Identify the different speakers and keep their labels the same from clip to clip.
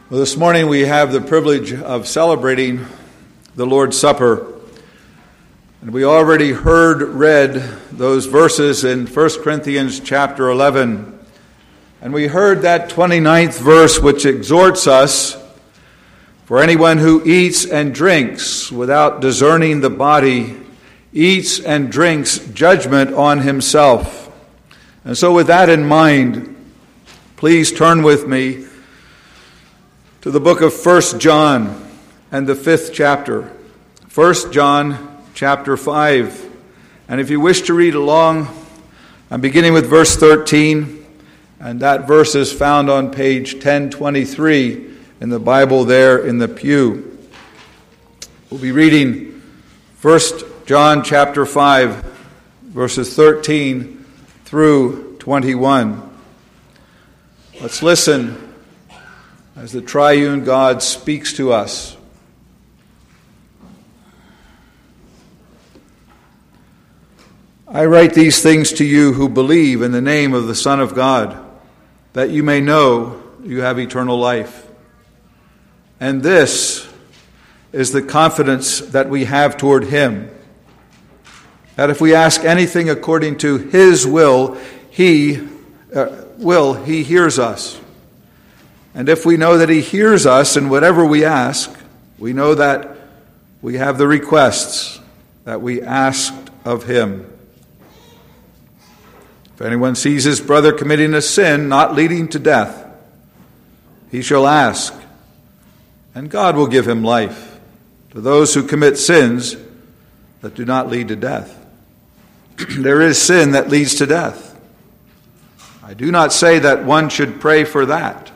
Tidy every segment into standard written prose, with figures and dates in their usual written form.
Speaker 1: Well, this morning we have the privilege of celebrating the Lord's Supper. And we already read those verses in 1 Corinthians chapter 11. And we heard that 29th verse which exhorts us, "For anyone who eats and drinks without discerning the body, eats and drinks judgment on himself." And so with that in mind, please turn with me to the book of 1 John and the 5th chapter. 1 John chapter 5. And if you wish to read along, I'm beginning with verse 13, and that verse is found on page 1023 in the Bible there in the pew. We'll be reading 1 John chapter 5, verses 13 through 21. Let's listen as the triune God speaks to us. "I write these things to you who believe in the name of the Son of God, that you may know you have eternal life. And this is the confidence that we have toward him, that if we ask anything according to his will, he hears us. And if we know that he hears us in whatever we ask, we know that we have the requests that we asked of him. If anyone sees his brother committing a sin not leading to death, he shall ask, and God will give him life to those who commit sins that do not lead to death. There is sin that leads to death. I do not say that one should pray for that.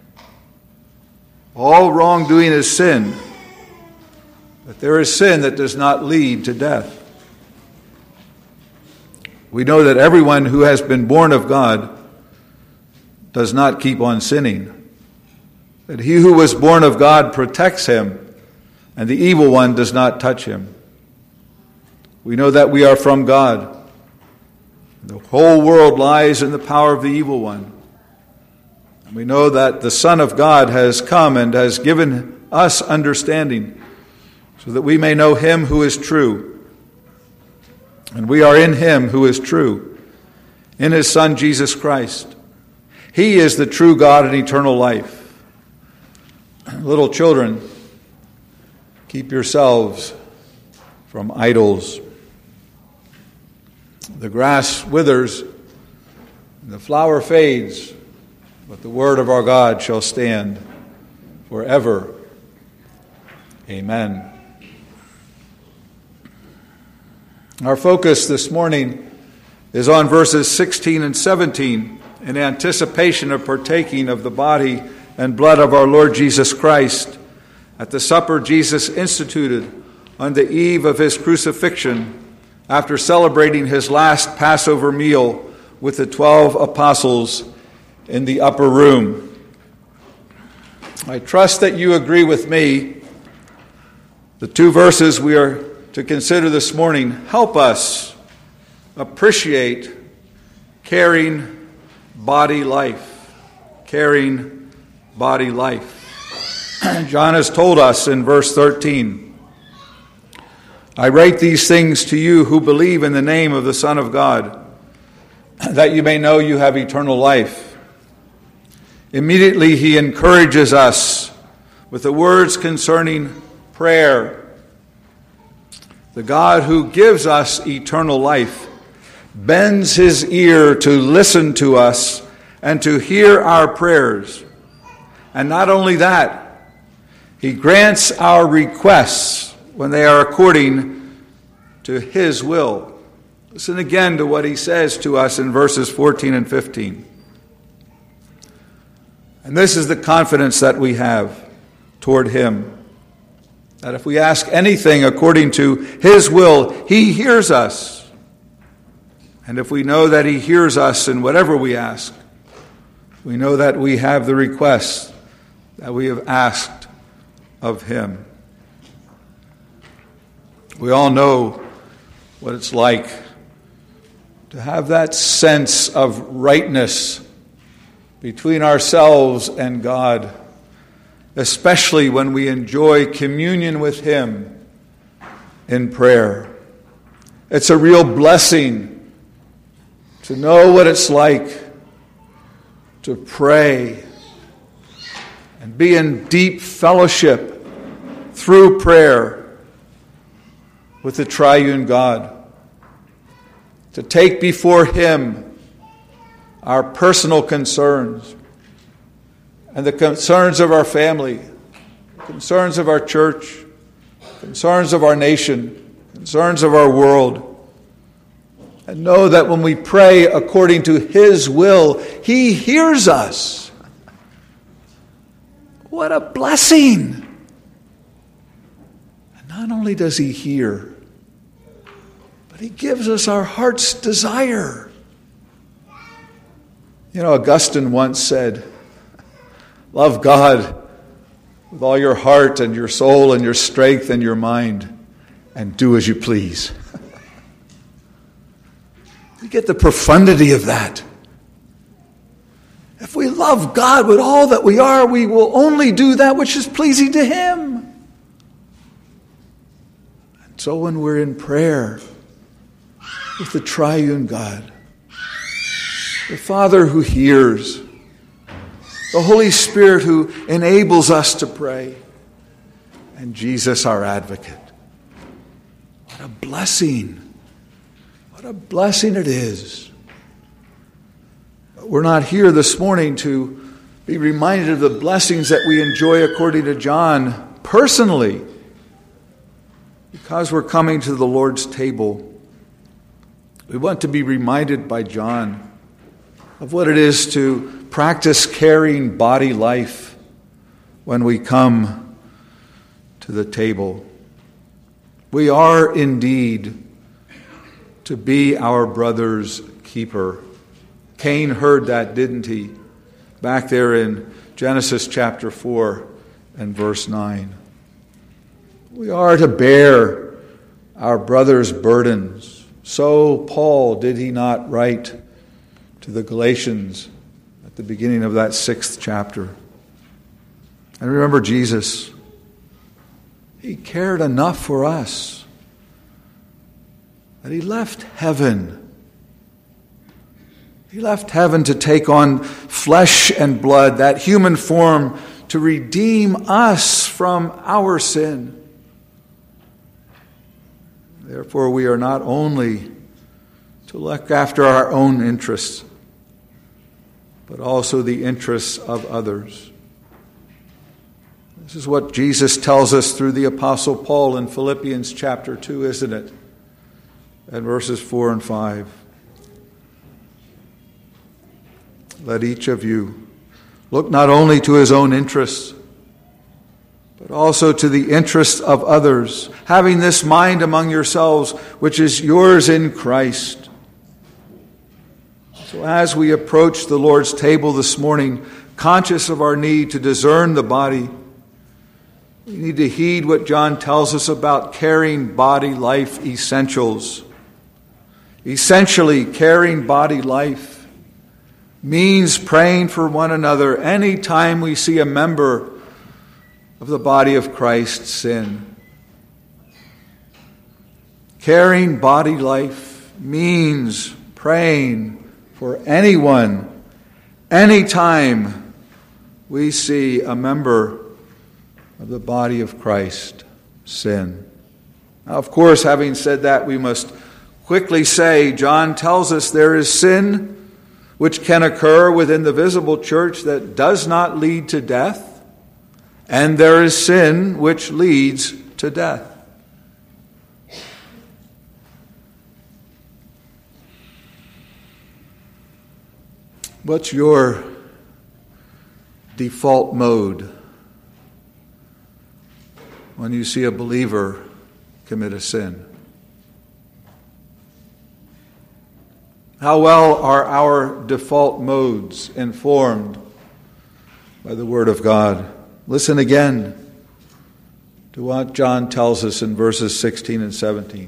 Speaker 1: All wrongdoing is sin, but there is sin that does not lead to death. We know that everyone who has been born of God does not keep on sinning, that he who was born of God protects him, and the evil one does not touch him. We know that we are from God. The whole world lies in the power of the evil one. We know that the Son of God has come and has given us understanding so that we may know him who is true. And we are in him who is true, in his Son Jesus Christ. He is the true God and eternal life. Little children, keep yourselves from idols. The grass withers and the flower fades, but the word of our God shall stand forever. Amen. Our focus this morning is on verses 16 and 17 in anticipation of partaking of the body and blood of our Lord Jesus Christ at the supper Jesus instituted on the eve of his crucifixion after celebrating his last Passover meal with the 12 apostles in the upper room. I trust that you agree with me. The two verses we are to consider this morning help us appreciate caring body life. Caring body life. John has told us in verse 13, "I write these things to you who believe in the name of the Son of God, that you may know you have eternal life." Immediately he encourages us with the words concerning prayer. The God who gives us eternal life bends his ear to listen to us and to hear our prayers. And not only that, he grants our requests when they are according to his will. Listen again to what he says to us in verses 14 and 15. And this is the confidence that we have toward him, that if we ask anything according to his will, he hears us. And if we know that he hears us in whatever we ask, we know that we have the request that we have asked of him. We all know what it's like to have that sense of rightness between ourselves and God, especially when we enjoy communion with Him in prayer. It's a real blessing to know what it's like to pray and be in deep fellowship through prayer with the triune God. To take before Him our personal concerns and the concerns of our family, concerns of our church, concerns of our nation, concerns of our world. And know that when we pray according to His will, He hears us. What a blessing! And not only does He hear, but He gives us our heart's desire. You know, Augustine once said, love God with all your heart and your soul and your strength and your mind, and do as you please. You get the profundity of that. If we love God with all that we are, we will only do that which is pleasing to Him. And so when we're in prayer with the triune God, the Father who hears, the Holy Spirit who enables us to pray, and Jesus our advocate, what a blessing. What a blessing it is. But we're not here this morning to be reminded of the blessings that we enjoy according to John personally, because we're coming to the Lord's table. We want to be reminded by John of what it is to practice caring body life when we come to the table. We are indeed to be our brother's keeper. Cain heard that, didn't he? Back there in Genesis chapter 4 and verse 9. We are to bear our brother's burdens. So Paul, did he not write to the Galatians at the beginning of that 6th chapter? And remember Jesus. He cared enough for us that He left heaven. He left heaven to take on flesh and blood, that human form, to redeem us from our sin. Therefore, we are not only to look after our own interests, but also the interests of others. This is what Jesus tells us through the Apostle Paul in Philippians chapter 2, isn't it? And verses 4 and 5. Let each of you look not only to his own interests, but also to the interests of others, having this mind among yourselves, which is yours in Christ. So as we approach the Lord's table this morning, conscious of our need to discern the body, we need to heed what John tells us about caring body life essentials. Essentially, caring body life means praying for one another any time we see a member of the body of Christ sin. Caring body life means praying for anyone, anytime we see a member of the body of Christ sin. Now, of course, having said that, we must quickly say, John tells us there is sin which can occur within the visible church that does not lead to death, and there is sin which leads to death. What's your default mode when you see a believer commit a sin? How well are our default modes informed by the Word of God? Listen again to what John tells us in verses 16 and 17.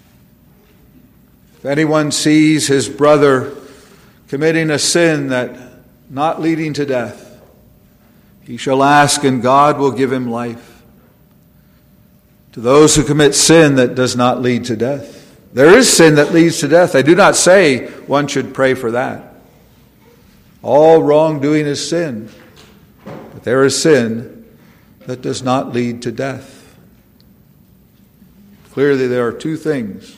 Speaker 1: If anyone sees his brother committing a sin that not leading to death, He shall ask, and God will give him life. To those who commit sin that does not lead to death. There is sin that leads to death. I do not say one should pray for that. All wrongdoing is sin. But there is sin that does not lead to death. Clearly, there are two things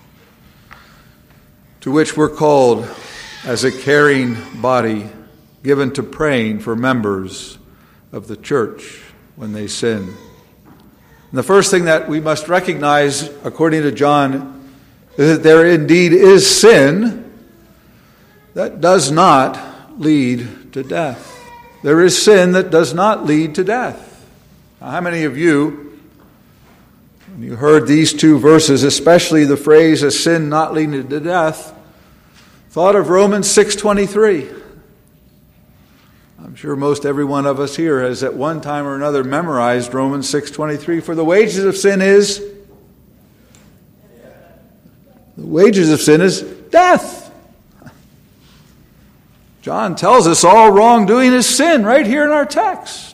Speaker 1: to which we're called as a caring body, given to praying for members of the church when they sin. And the first thing that we must recognize, according to John, is that there indeed is sin that does not lead to death. There is sin that does not lead to death. Now, how many of you, when you heard these two verses, especially the phrase, a sin not leading to death, thought of Romans 6:23? I'm sure most every one of us here has at one time or another memorized Romans 6:23. For the wages of sin is death. John tells us all wrongdoing is sin right here in our text.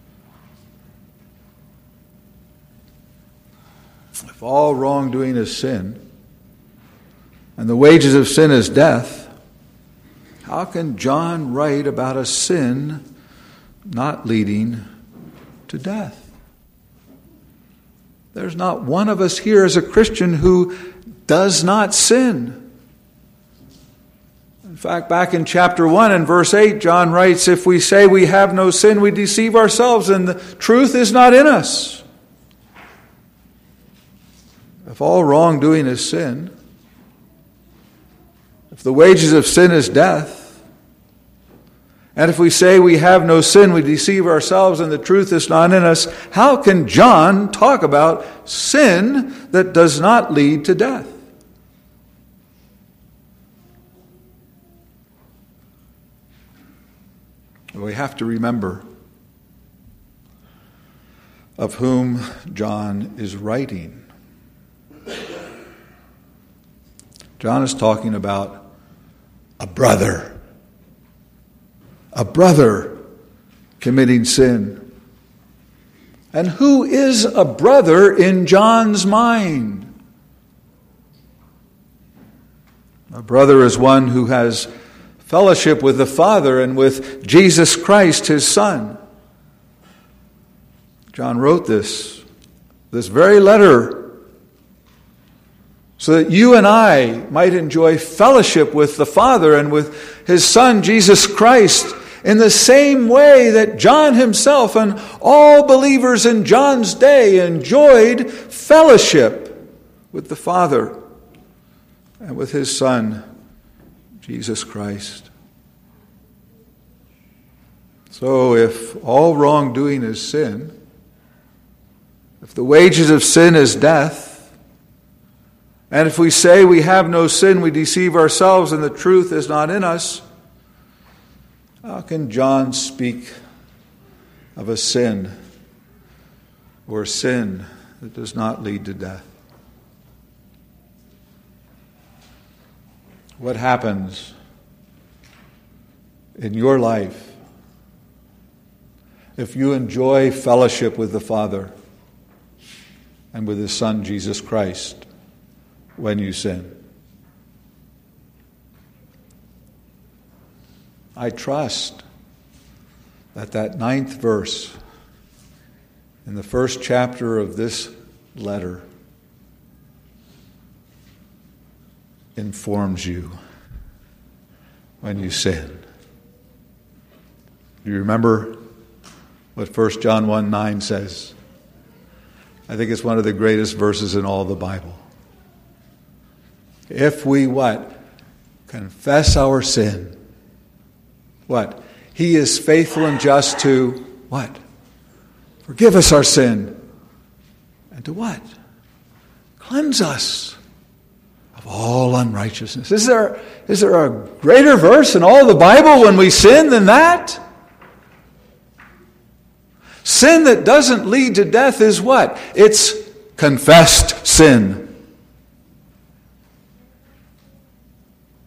Speaker 1: If all wrongdoing is sin, and the wages of sin is death, how can John write about a sin not leading to death? There's not one of us here as a Christian who does not sin. In fact, back in chapter 1 and verse 8, John writes, if we say we have no sin, we deceive ourselves, and the truth is not in us. If all wrongdoing is sin, if the wages of sin is death, and if we say we have no sin, we deceive ourselves and the truth is not in us, how can John talk about sin that does not lead to death? We have to remember of whom John is writing. John is talking about a brother committing sin. And who is a brother in John's mind? A brother is one who has fellowship with the Father and with Jesus Christ, his Son. John wrote this very letter so that you and I might enjoy fellowship with the Father and with his Son, Jesus Christ, in the same way that John himself and all believers in John's day enjoyed fellowship with the Father and with his Son, Jesus Christ. So if all wrongdoing is sin, if the wages of sin is death, and if we say we have no sin, we deceive ourselves and the truth is not in us, how can John speak of a sin or sin that does not lead to death? What happens in your life if you enjoy fellowship with the Father and with his Son, Jesus Christ, when you sin? I trust that 9th verse in the first chapter of this letter informs you when you sin. Do you remember what 1 John 1:9 says? I think it's one of the greatest verses in all the Bible. If we what? Confess our sin. What? He is faithful and just to what? Forgive us our sin. And to what? Cleanse us of all unrighteousness. Is there a greater verse in all the Bible when we sin than that? Sin that doesn't lead to death is what? It's confessed sin.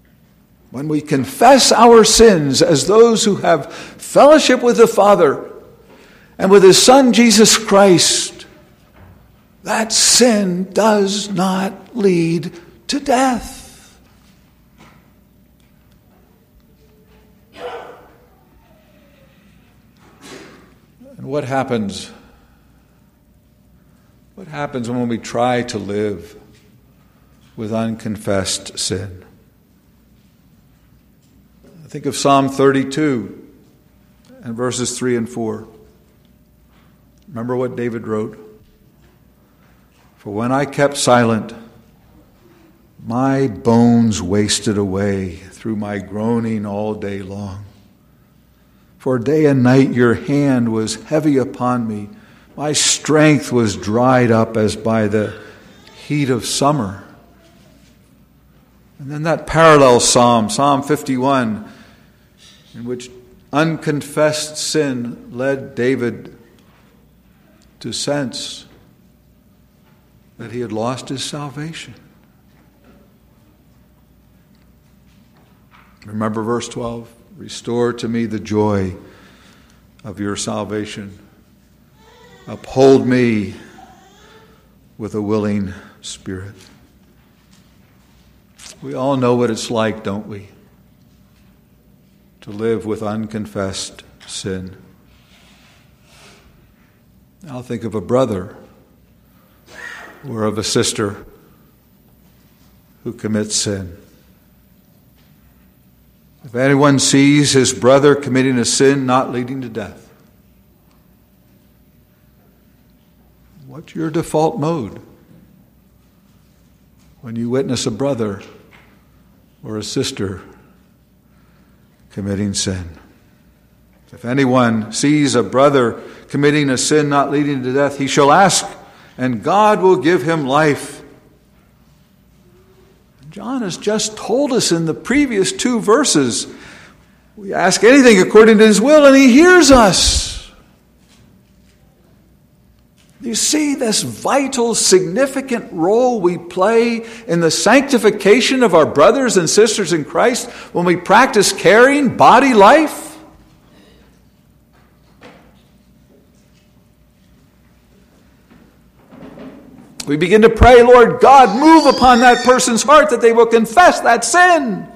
Speaker 1: When we confess our sins as those who have fellowship with the Father and with his Son Jesus Christ, that sin does not lead to death. And what happens? What happens when we try to live with unconfessed sin? I think of Psalm 32 and verses 3 and 4. Remember what David wrote? For when I kept silent, my bones wasted away through my groaning all day long. For day and night your hand was heavy upon me. My strength was dried up as by the heat of summer. And then that parallel psalm, Psalm 51, in which unconfessed sin led David to sense that he had lost his salvation. Remember verse 12? Restore to me the joy of your salvation. Uphold me with a willing spirit. We all know what it's like, don't we? To live with unconfessed sin. I'll think of a brother or of a sister who commits sin. If anyone sees his brother committing a sin not leading to death, what's your default mode when you witness a brother or a sister committing sin? If anyone sees a brother committing a sin not leading to death, he shall ask, and God will give him life. John has just told us in the previous 2 verses, we ask anything according to his will, and he hears us. You see this vital, significant role we play in the sanctification of our brothers and sisters in Christ when we practice caring body life? We begin to pray, Lord God, move upon that person's heart that they will confess that sin.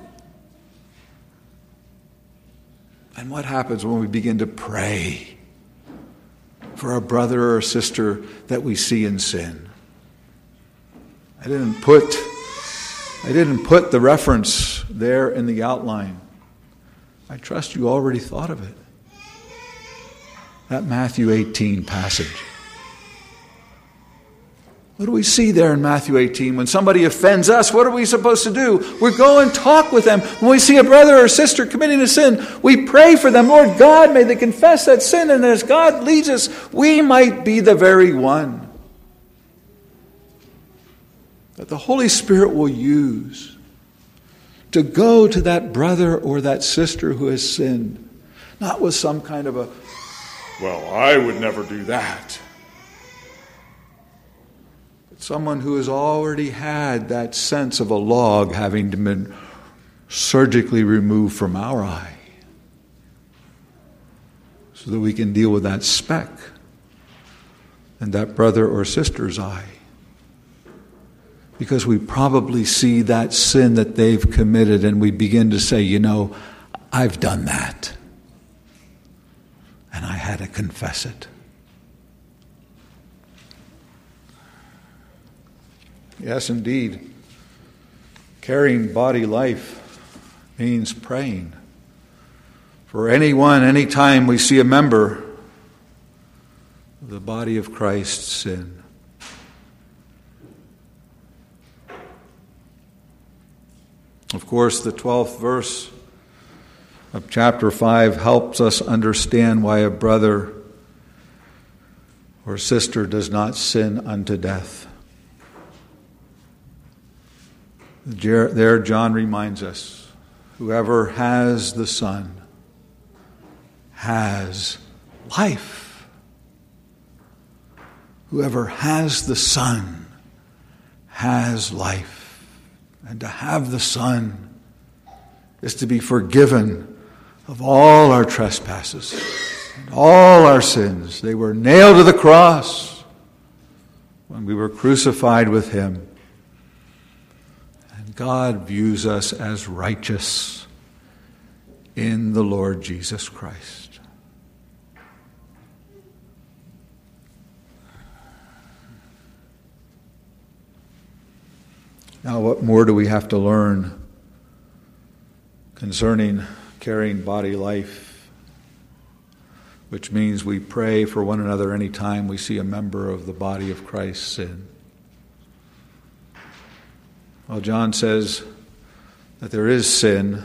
Speaker 1: And what happens when we begin to pray for a brother or sister that we see in sin? I didn't put the reference there in the outline. I trust you already thought of it. That Matthew 18 passage. What do we see there in Matthew 18? When somebody offends us, what are we supposed to do? We go and talk with them. When we see a brother or sister committing a sin, we pray for them. Lord God, may they confess that sin, and as God leads us, we might be the very one that the Holy Spirit will use to go to that brother or that sister who has sinned. Not with some kind of well, I would never do that. Someone who has already had that sense of a log having been surgically removed from our eye so that we can deal with that speck in that brother or sister's eye. Because we probably see that sin that they've committed and we begin to say, I've done that. And I had to confess it. Yes, indeed. Caring body life means praying for anyone, anytime we see a member of the body of Christ sin. Of course, the 12th verse of chapter 5 helps us understand why a brother or sister does not sin unto death. There, John reminds us, whoever has the Son has life. Whoever has the Son has life. And to have the Son is to be forgiven of all our trespasses all our sins. They were nailed to the cross when we were crucified with him. And God views us as righteous in the Lord Jesus Christ. Now, what more do we have to learn concerning carrying body life, which means we pray for one another anytime we see a member of the body of Christ sin? Well, John says that there is sin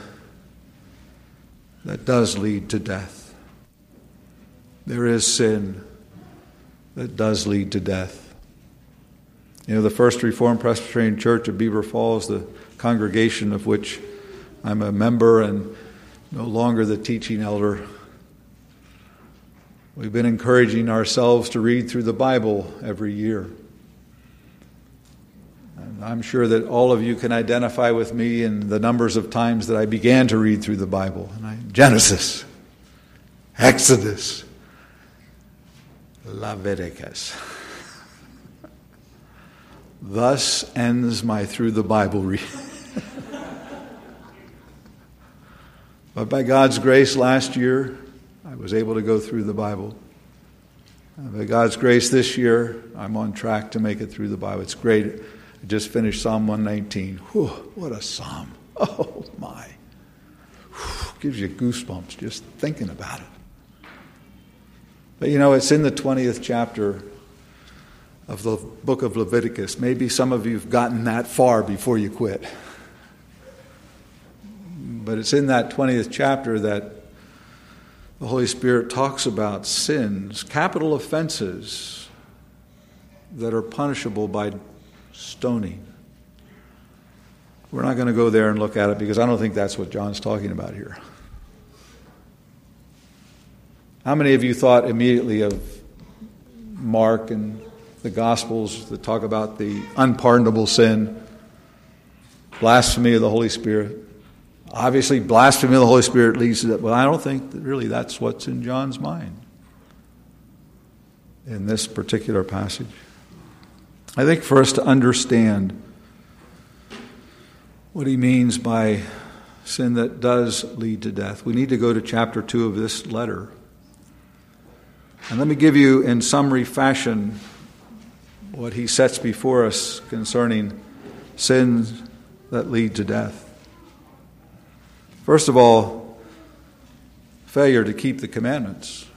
Speaker 1: that does lead to death. There is sin that does lead to death. You know, the First Reformed Presbyterian Church of Beaver Falls, the congregation of which I'm a member and no longer the teaching elder, we've been encouraging ourselves to read through the Bible every year. And I'm sure that all of you can identify with me in the numbers of times that I began to read through the Bible. Genesis, Exodus, Leviticus. Thus ends my through the Bible reading. But by God's grace last year, I was able to go through the Bible. And by God's grace this year, I'm on track to make it through the Bible. It's great. I just finished Psalm 119. Whew, what a psalm. Oh my. Whew, gives you goosebumps just thinking about it. But you know, it's in the 20th chapter of the book of Leviticus. Maybe some of you have gotten that far before you quit. But it's in that 20th chapter that the Holy Spirit talks about sins, capital offenses that are punishable by stoning. We're not going to go there and look at it because I don't think that's what John's talking about here. How many of you thought immediately of Mark and the Gospels that talk about the unpardonable sin, blasphemy of the Holy Spirit? Obviously, blasphemy of the Holy Spirit leads to that. Well, I don't think that really that's what's in John's mind in this particular passage. I think for us to understand what he means by sin that does lead to death, we need to go to chapter 2 of this letter. And let me give you in summary fashion what he sets before us concerning sins that lead to death. First of all, failure to keep the commandments.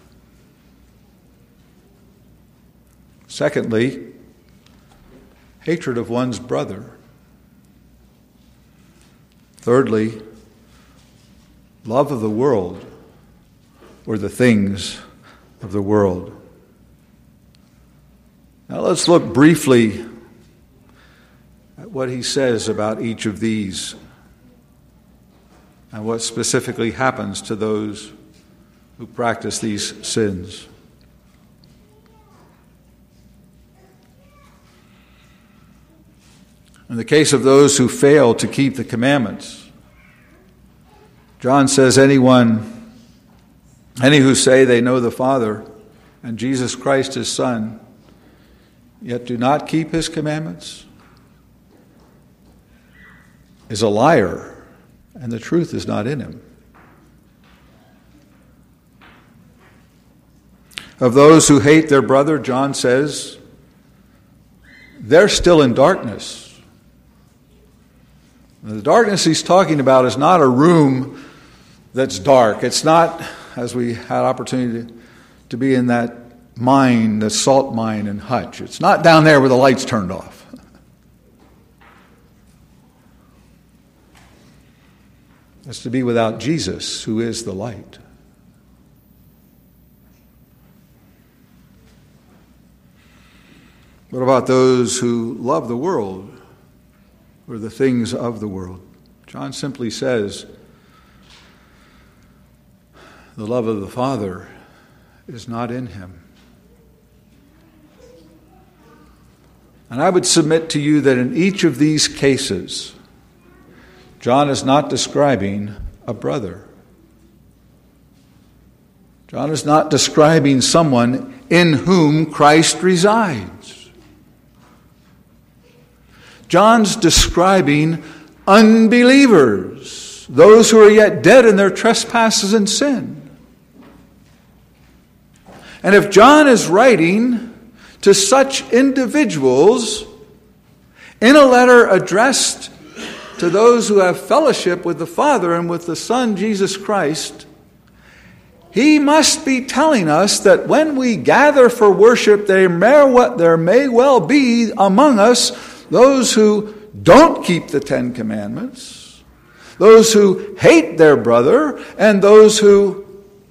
Speaker 1: Secondly, hatred of one's brother. Thirdly, love of the world or the things of the world. Now let's look briefly at what he says about each of these and what specifically happens to those who practice these sins. In the case of those who fail to keep the commandments, John says, any who say they know the Father and Jesus Christ his Son, yet do not keep his commandments, is a liar, and the truth is not in him. Of those who hate their brother, John says, they're still in darkness. The darkness he's talking about is not a room that's dark. It's not, as we had opportunity to be in that mine, the salt mine in Hutch. It's not down there where the lights turned off. It's to be without Jesus, who is the light. What about those who love the world or the things of the world? John simply says, the love of the Father is not in him. And I would submit to you that in each of these cases, John is not describing a brother. John is not describing someone in whom Christ resides. John's describing unbelievers, those who are yet dead in their trespasses and sin. And if John is writing to such individuals in a letter addressed to those who have fellowship with the Father and with the Son, Jesus Christ, he must be telling us that when we gather for worship, there may well be among us those who don't keep the Ten Commandments, those who hate their brother, and those who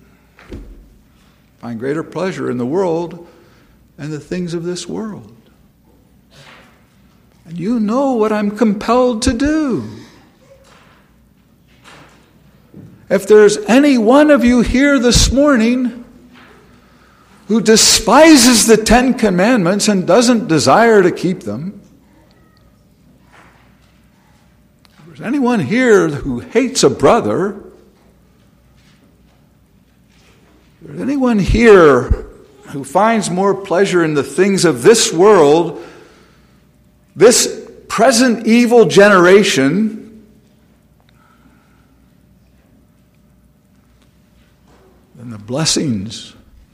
Speaker 1: find greater pleasure in the world and the things of this world. And you know what I'm compelled to do. If there's any one of you here this morning who despises the Ten Commandments and doesn't desire to keep them, if there's anyone here who hates a brother, if there's anyone here who finds more pleasure in the things of this world, this present evil generation, and the blessings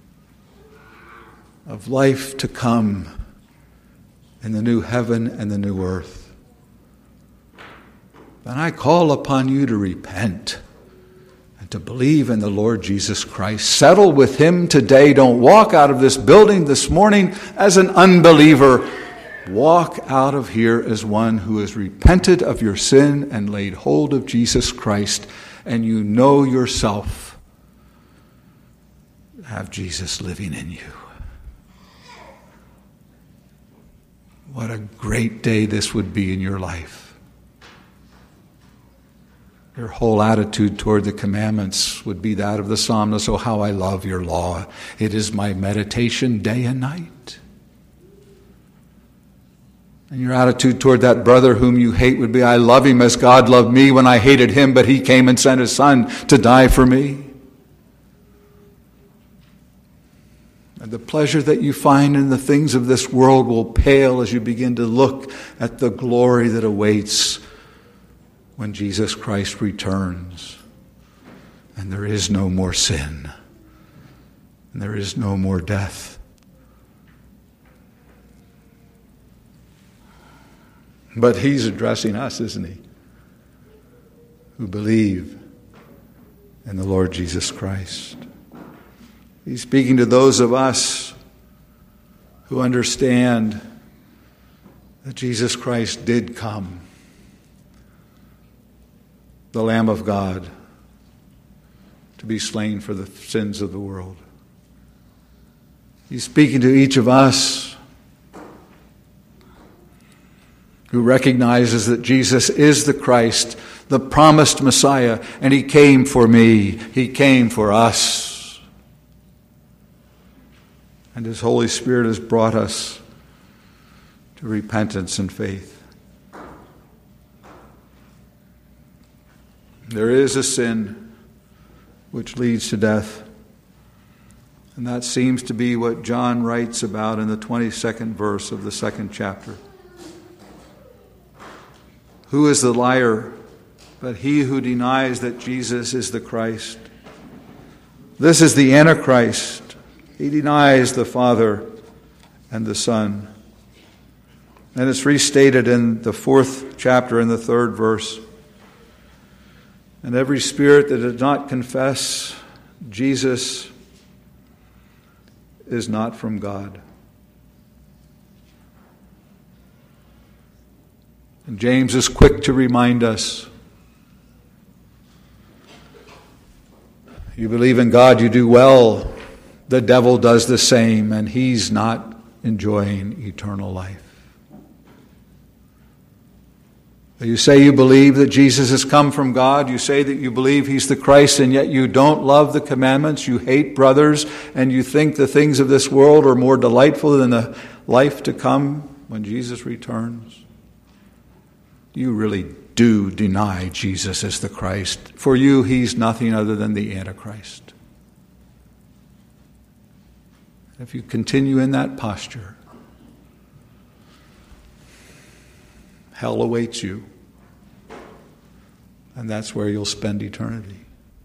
Speaker 1: of life to come in the new heaven and the new earth, then I call upon you to repent and to believe in the Lord Jesus Christ. Settle with Him today. Don't walk out of this building this morning as an unbeliever. Walk out of here as one who has repented of your sin and laid hold of Jesus Christ, and you know yourself have Jesus living in you. What a great day this would be in your life. Your whole attitude toward the commandments would be that of the psalmist, "Oh, how I love your law. It is my meditation day and night." And your attitude toward that brother whom you hate would be, "I love him as God loved me when I hated him, but he came and sent his son to die for me." And the pleasure that you find in the things of this world will pale as you begin to look at the glory that awaits when Jesus Christ returns. And there is no more sin. And there is no more death. But He's addressing us, isn't He? Who believe in the Lord Jesus Christ. He's speaking to those of us who understand that Jesus Christ did come, the Lamb of God, to be slain for the sins of the world. He's speaking to each of us who recognizes that Jesus is the Christ, the promised Messiah, and He came for me. He came for us. And His Holy Spirit has brought us to repentance and faith. There is a sin which leads to death. And that seems to be what John writes about in the 22nd verse of the 2nd chapter. Who is the liar but he who denies that Jesus is the Christ? This is the Antichrist. He denies the Father and the Son. And it's restated in the 4th chapter in the 3rd verse. And every spirit that does not confess Jesus is not from God. And James is quick to remind us, you believe in God, you do well. The devil does the same, and he's not enjoying eternal life. You say you believe that Jesus has come from God. You say that you believe He's the Christ, and yet you don't love the commandments. You hate brothers, and you think the things of this world are more delightful than the life to come when Jesus returns. You really do deny Jesus as the Christ. For you, He's nothing other than the Antichrist. If you continue in that posture, hell awaits you, and that's where you'll spend eternity.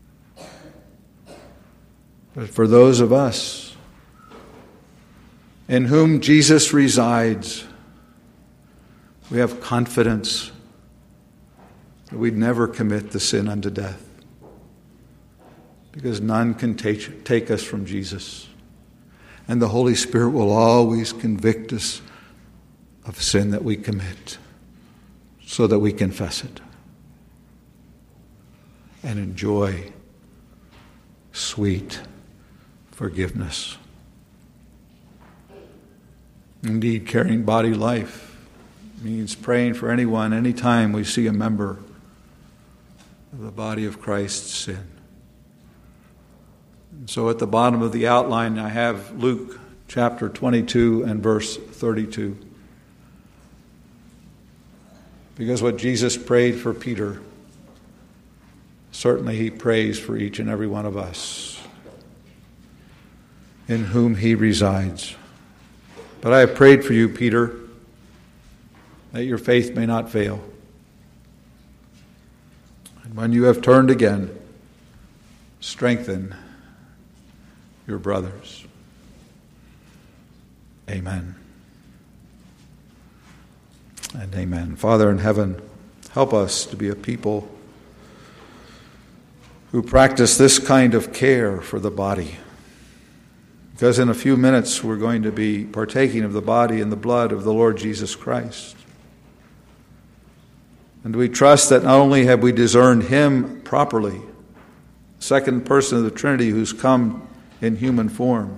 Speaker 1: But for those of us in whom Jesus resides, we have confidence that we'd never commit the sin unto death, because none can take us from Jesus. And the Holy Spirit will always convict us of sin that we commit so that we confess it and enjoy sweet forgiveness. Indeed, carrying body life means praying for anyone, anytime we see a member of the body of Christ sin. And so at the bottom of the outline, I have Luke chapter 22 and verse 32. Because what Jesus prayed for Peter, certainly he prays for each and every one of us in whom he resides. But I have prayed for you, Peter, that your faith may not fail. And when you have turned again, strengthen your brothers. Amen. And amen. Father in heaven, help us to be a people who practice this kind of care for the body. Because in a few minutes we're going to be partaking of the body and the blood of the Lord Jesus Christ. And we trust that not only have we discerned him properly, second person of the Trinity who's come in human form,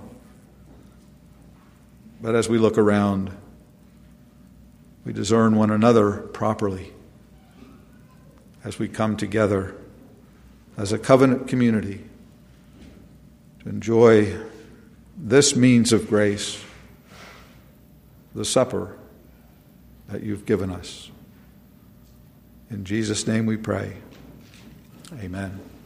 Speaker 1: but as we look around, we discern one another properly as we come together as a covenant community to enjoy this means of grace, the supper that you've given us. In Jesus' name we pray. Amen.